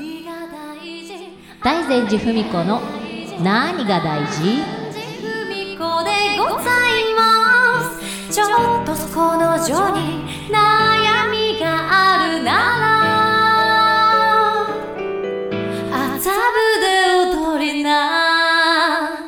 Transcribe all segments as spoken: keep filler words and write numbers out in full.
大善寺文子の何が大事？ 文子でございます。ちょっとこの女に悩みがあるなら麻布で踊りな。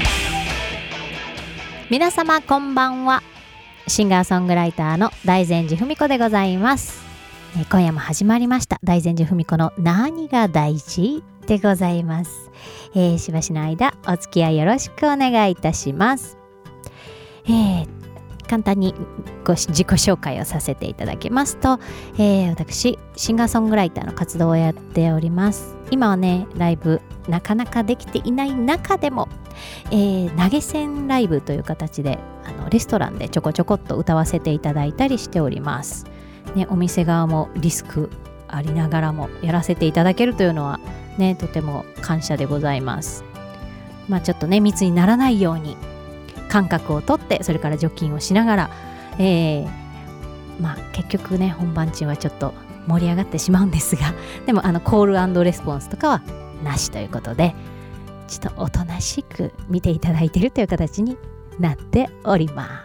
皆様こんばんは。シンガーソングライターの大善寺文子でございます。え今夜も始まりました大善寺文子の何が大事でございます。えー、しばしの間お付き合いよろしくお願いいたします。えー、簡単にご自己紹介をさせていただきますと、えー、私シンガーソングライターの活動をやっております。今はねライブなかなかできていない中でも、えー、投げ銭ライブという形であのレストランでちょこちょこっと歌わせていただいたりしております、ね、お店側もリスクありながらもやらせていただけるというのはねとても感謝でございます。まあちょっとね密にならないように間隔をとってそれから除菌をしながら、えー、まあ結局ね本番中はちょっと盛り上がってしまうんですが、でもあのコール&レスポンスとかはなしということでちょっとおとなしく見ていただいているという形になっております。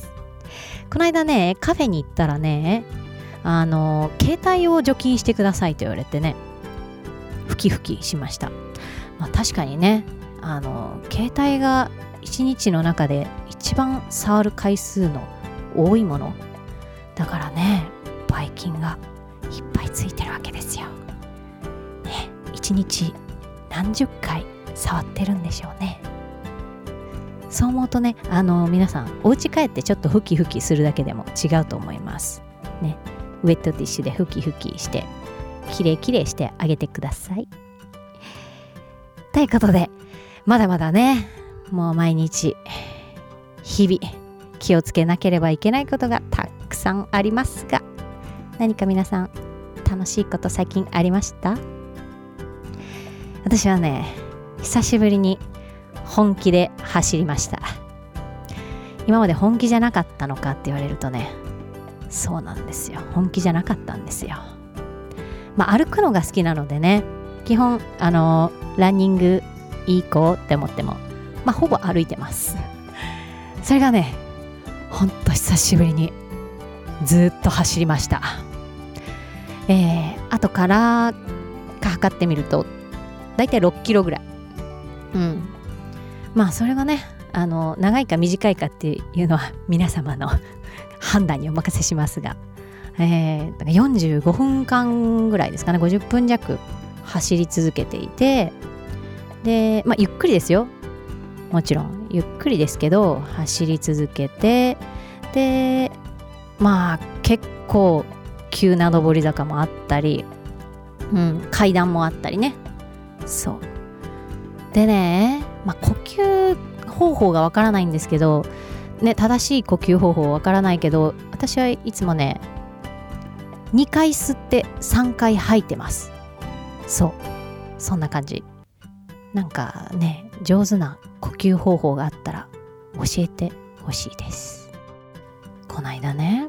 この間ねカフェに行ったらねあの携帯を除菌してくださいと言われてねふきふきしました。まあ、確かにねあの携帯が一日の中で一番触る回数の多いものだからねばい菌がいっぱいついてるわけですよ、ね、一日何十回触ってるんでしょうね。そう思うとねあの皆さんお家帰ってちょっとふきふきするだけでも違うと思いますね。ウェットティッシュでふきふきしてきれいきれいしてあげてください。ということでまだまだねもう毎日日々気をつけなければいけないことがたくさんありますが、何か皆さん楽しいこと最近ありました？私はね久しぶりに本気で走りました。今まで本気じゃなかったのかって言われるとねそうなんですよ、本気じゃなかったんですよ。まあ歩くのが好きなのでね基本あのランニング行こうって思ってもまあほぼ歩いてます。それがねほんと久しぶりにずっと走りました。えー、後から測ってみるとだいたいろっキロぐらい。うん。まあそれがねあの長いか短いかっていうのは皆様の判断にお任せしますが、えー、だからよんじゅうごふんかんぐらいですかね、ごじゅっぷん弱走り続けていて、で、まあ、ゆっくりですよ、もちろんゆっくりですけど走り続けて、でまあ結構急な上り坂もあったり、うん、階段もあったりね。そうでね、まあ、呼吸方法がわからないんですけどね、正しい呼吸方法わからないけど私はいつもねにかい吸ってさんかい吐いてます。そうそんな感じ。なんかね上手な呼吸方法があったら教えてほしいです。こないだね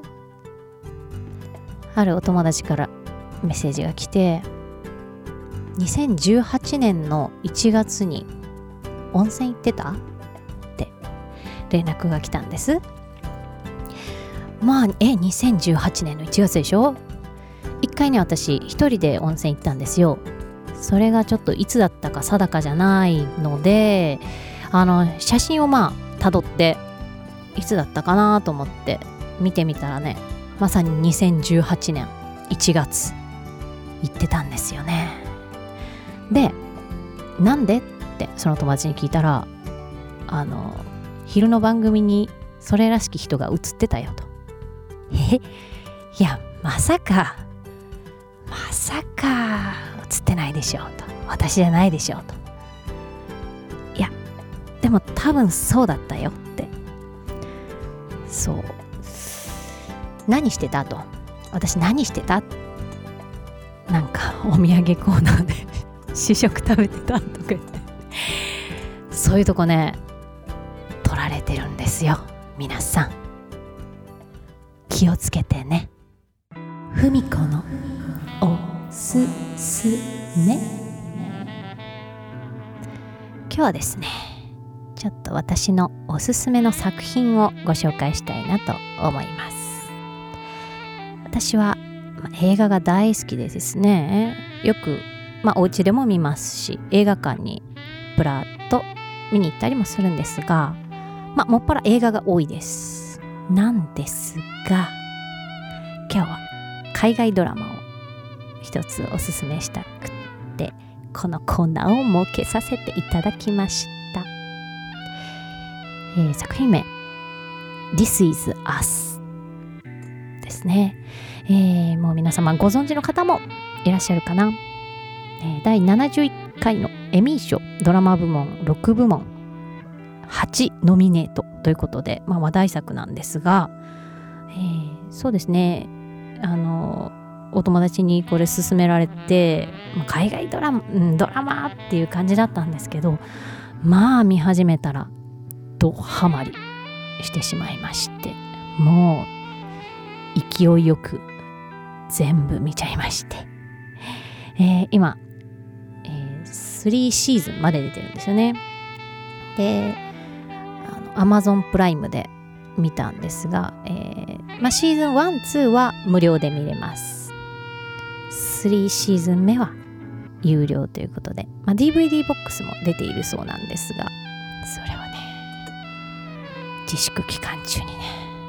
あるお友達からメッセージが来て、にせんじゅうはちねんのいちがつに温泉行ってたって連絡が来たんです。まあえにせんじゅうはちねんのいちがつでしょ。一回ね私一人で温泉行ったんですよ。それがちょっといつだったか定かじゃないのであの写真をまあ辿っていつだったかなと思って見てみたらねまさににせんじゅうはちねんいちがつ行ってたんですよね。でなんでってその友達に聞いたらあの昼の番組にそれらしき人が映ってたよと。えいやまさかまさか映ってないでしょうと、私じゃないでしょうと。いやでも多分そうだったよって。そう何してたと。私何してたなんかお土産コーナーで試食食べてたとか言ってそういうとこね取られてるんですよ。皆さん気をつけてね。ふみこのおすすめ。今日はですね、ちょっと私のおすすめの作品をご紹介したいなと思います。私は、まあ、映画が大好きでですね、よく、まあ、お家でも見ますし、映画館にプラッと見に行ったりもするんですが、まあ、もっぱら映画が多いです。なんですが、今日は海外ドラマを一つおすすめしたくってこのコーナーを設けさせていただきました。えー、作品名 This is Us ですね。えー、もう皆様ご存知の方もいらっしゃるかな。えー、だいななじゅういっかいのエミー賞ドラマ部門ろくぶもんはちノミネートということで、まあ、話題作なんですが、えー、そうですね、あのお友達にこれ勧められて、海外ドラマ、うん、ドラマっていう感じだったんですけど、まあ見始めたらドハマりしてしまいまして、もう勢いよく全部見ちゃいまして、えー、今、えー、さんシーズンまで出てるんですよね。で、あの Amazon プライムで見たんですが、えーまあ、シーズンワン、ツーは無料で見れます。さんシーズン目は有料ということで、まあ、ディーブイディー ボックスも出ているそうなんですが、それはね、自粛期間中にね、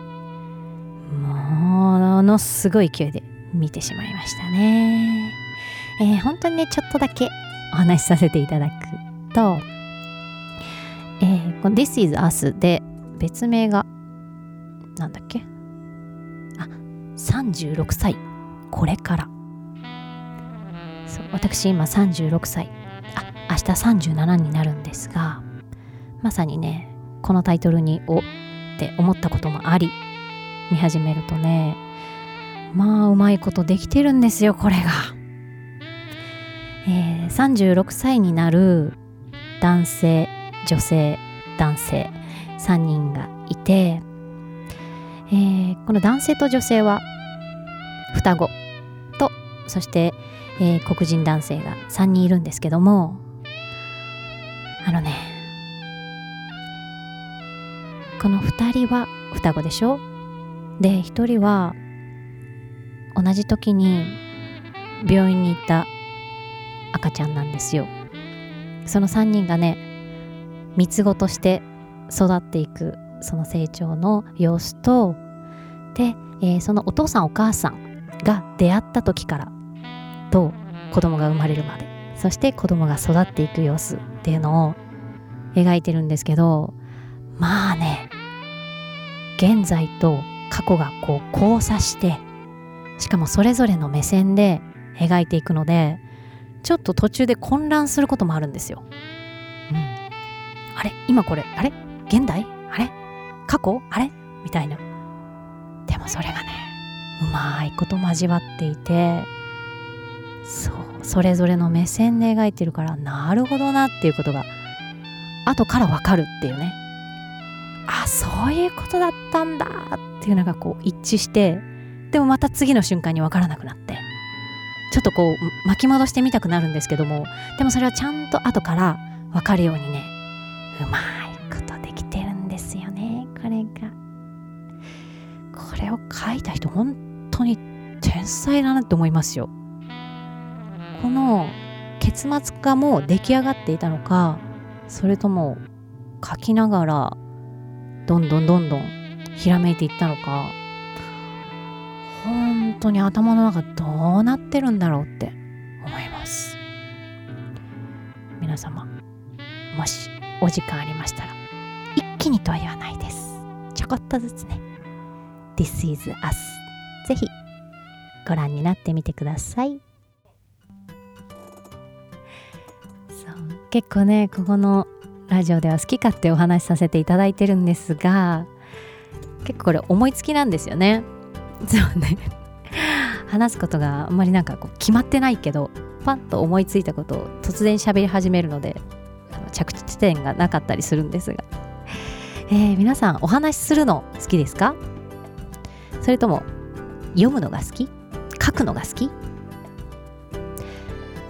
ものすごい勢いで見てしまいましたね。えー、本当にね、ちょっとだけお話しさせていただくと、えー、この This is Us で別名がなんだっけ、あ、さんじゅうろくさいこれから。そう、私今さんじゅうろくさい、あ、明日さんじゅうななになるんですが、まさにね、このタイトルにおって思ったこともあり、見始めるとね、まあうまいことできてるんですよ、これが。えー、さんじゅうろくさいになる男性、女性、男性さんにんがいて、えー、この男性と女性は双子と、そして、えー、黒人男性がさんにんいるんですけども、あのね、このふたりは双子でしょ。で、ひとりは同じ時に病院に行った赤ちゃんなんですよ。そのさんにんがね、三つ子として育っていくその成長の様子と、で、えー、そのお父さんお母さんが出会った時からと子供が生まれるまで、そして子供が育っていく様子っていうのを描いてるんですけど、まあね、現在と過去がこう交差して、しかもそれぞれの目線で描いていくので、ちょっと途中で混乱することもあるんですよ。うん、あれ今これあれ現代あれ過去あれみたいな。でもそれがね、うまいこと交わっていて、そうそれぞれの目線で描いてるから、なるほどなっていうことが後からわかるっていうね。あ、そういうことだったんだっていうのがこう一致して、でもまた次の瞬間にわからなくなって、ちょっとこう巻き戻してみたくなるんですけども、でもそれはちゃんと後からわかるようにね、うまいことできてるんですよね、これが。これを書いた人本当に天才だなって思いますよ。この結末がもう出来上がっていたのか、それとも書きながらどんどんどんどんひらめいていったのか、本当に頭の中どうなってるんだろうって思います。皆様、もしお時間ありましたら、一気にとは言わないです、ちょこっとずつね、 This is Us ぜひご覧になってみてください。そう、結構ね、ここのラジオでは好き勝手お話しさせていただいてるんですが、結構これ思いつきなんですよね。そうね話すことがあんまりなんかこう決まってないけど、パンと思いついたことを突然喋り始めるので、着地点がなかったりするんですが、えー、皆さんお話しするの好きですか？それとも読むのが好き？書くのが好き？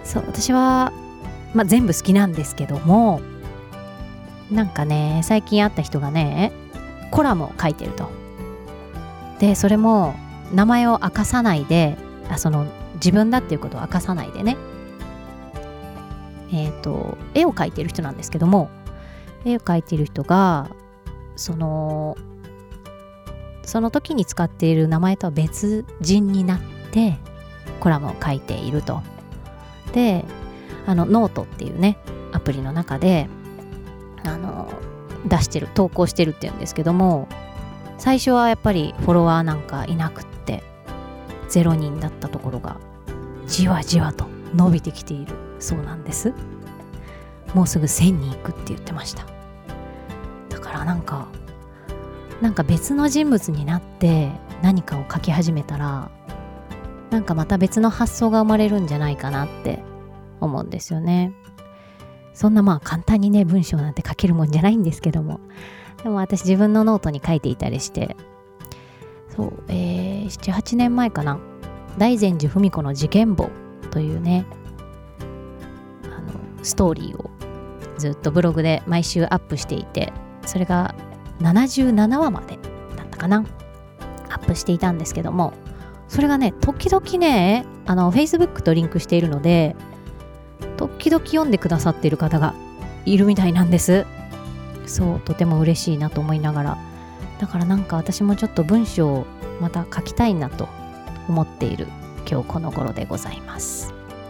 そう私は、まあ、全部好きなんですけども、なんかね最近会った人がねコラムを書いてると。でそれも名前を明かさないで、あその自分だっていうことを明かさないでね、えっと絵を描いてる人なんですけども、絵を描いてる人がそのその時に使っている名前とは別人になってコラムを書いていると。であのノートっていうねアプリの中であの出してる投稿してるっていうんですけども、最初はやっぱりフォロワーなんかいなくってゼロにんだったところがじわじわと伸びてきているそうなんです。もうすぐせんにんいくって言ってました。だからなんかなんか別の人物になって何かを書き始めたら、なんかまた別の発想が生まれるんじゃないかなって思うんですよね。そんなまあ簡単にね文章なんて書けるもんじゃないんですけども、でも私自分のノートに書いていたりして、そう、えー、ななはちねんまえかな、大善寺文子の事件簿というねあのストーリーをずっとブログで毎週アップしていて、それがななじゅうななわまでだったかな、アップしていたんですけども、それがね時々ねあの Facebook とリンクしているので時々読んでくださっている方がいるみたいなんです。そうとても嬉しいなと思いながら、だからなんか私もちょっと文章をまた書きたいなと思っている今日この頃でございます。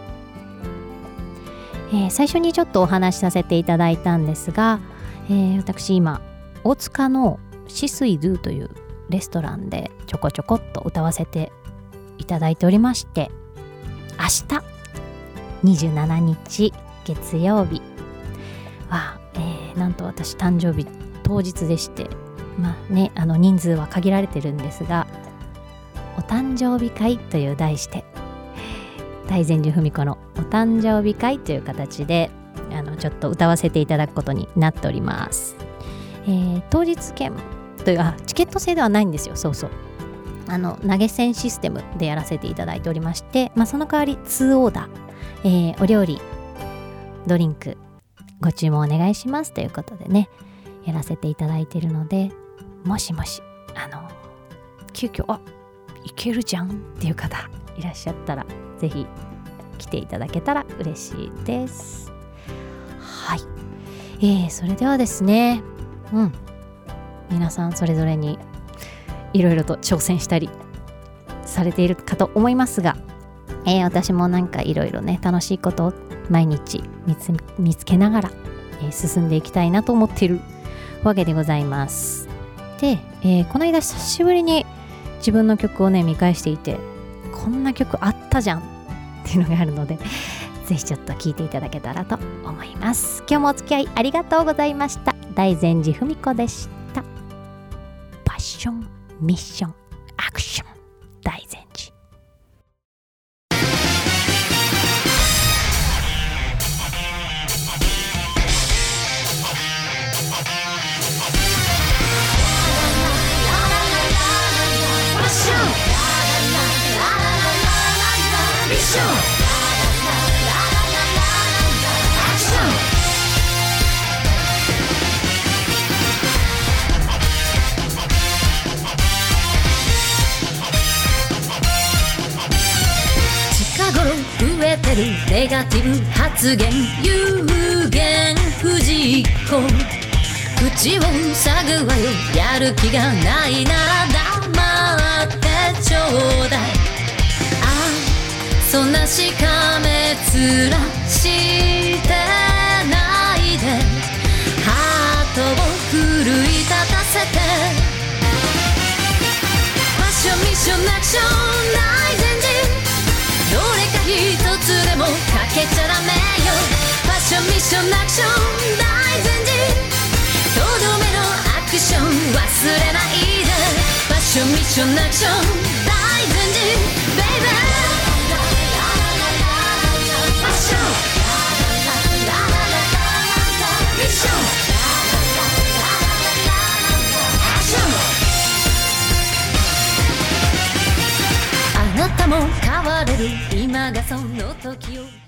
えー、最初にちょっとお話しさせていただいたんですが、えー、私今大塚のシスイドゥというレストランでちょこちょこっと歌わせていただいておりまして、明日にじゅうしちにち月曜日は、えー、なんと私誕生日当日でして、まあねあの人数は限られてるんですが、お誕生日会という題して大善寺文子のお誕生日会という形であのちょっと歌わせていただくことになっております。えー、当日券というあチケット制ではないんですよ。そうそうあの投げ銭システムでやらせていただいておりまして、まあ、その代わりにオーダー、えー、お料理ドリンクご注文お願いしますということでねやらせていただいているので、もしもしあの急遽あいけるじゃんっていう方いらっしゃったらぜひ来ていただけたら嬉しいです。はい、えー、それではですね、うん皆さんそれぞれにいろいろと挑戦したりされているかと思いますが、えー、私もなんかいろいろね楽しいことを毎日見つ、見つけながら、えー、進んでいきたいなと思っているわけでございます。で、えー、この間久しぶりに自分の曲をね見返していて、こんな曲あったじゃんっていうのがあるのでぜひちょっと聴いていただけたらと思います。今日もお付き合いありがとうございました。大善寺文子でした。パッションミッションアクション大善寺。 ネガティブ発言有言不実行口を塞ぐわよやる気がないなら黙ってちょうだいああそんなしかめ面してないでハートを奮い立たせてファッションミッションアクション大善寺どれか一つでもかけちゃダメよファッションミッションアクション大善寺とどめのアクション忘れないでファッションミッションアクション大善寺ベイベーファッションミッションアクションあなたも変われる今がその時を